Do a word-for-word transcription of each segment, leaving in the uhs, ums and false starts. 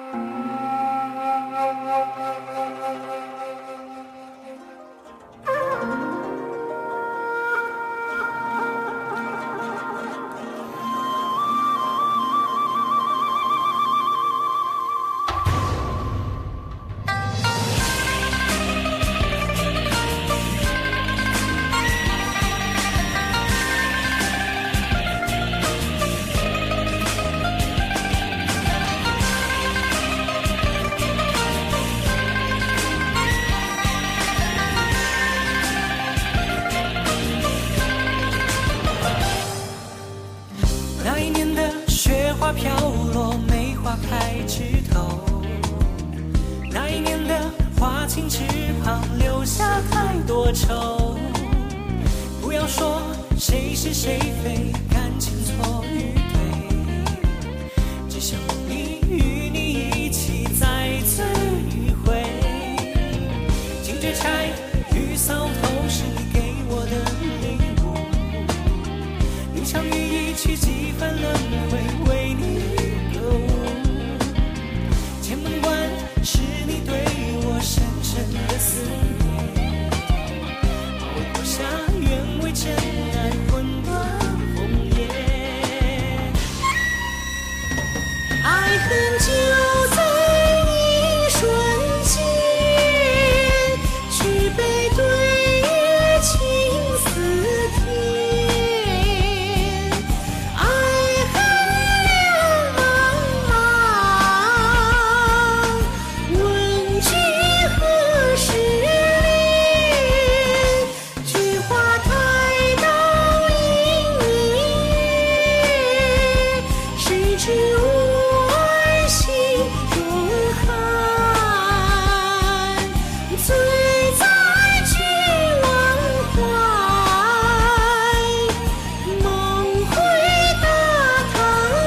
飘落，梅花开枝头。那一年的花径池旁，留下太多愁。不要说谁是谁非，感情错与对，只想你与你一起再次迂回。金枝钗与扫头是你给我的礼物，你相遇一去几番轮回。思念，马嵬坡下，愿为真爱魂断红颜。爱恨就在一瞬间，举杯对月，情似天。爱恨两茫茫，问君何时恋？菊花台到阴雨，谁知我儿心中寒？醉在君王怀，梦回大台。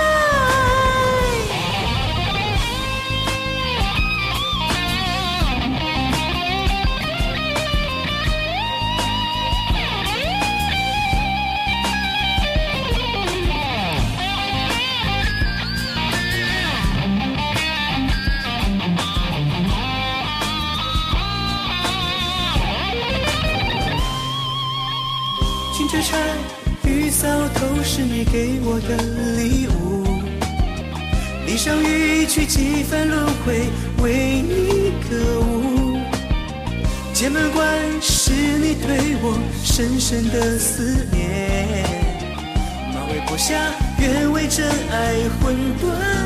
金枝钗与扫头是你给我的礼物，离殇一去几番轮回，为你歌舞。剑门关是你对我深深的思念，马嵬坡下，愿为真爱魂断